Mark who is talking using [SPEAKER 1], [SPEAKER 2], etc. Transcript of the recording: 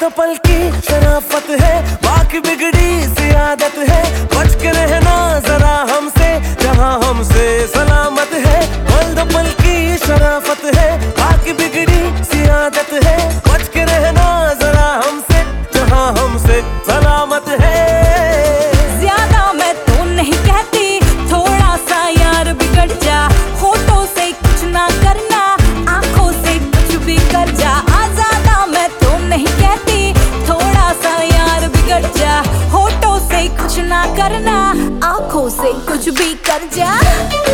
[SPEAKER 1] दो पल की शराफत है, बाकी बिगड़ी सी आदत है। बच के रहना जरा हमसे, जहाँ हमसे सलामत है। पल दो पल की शराफत है, बाकी बिगड़ी सी आदत है। बच के रहना जरा हमसे, जहाँ हमसे सलामत है।
[SPEAKER 2] ज्यादा मैं तो नहीं कहती, थोड़ा सा यार बिगड़ जा। होठों से कुछ ना करना, आंखों से कुछ भी कर जा। ज्यादा मैं तो नहीं कहती, थोड़ा सा यार बिगड़ जा। होठों से कुछ ना करना, आंखों से कुछ भी कर जा।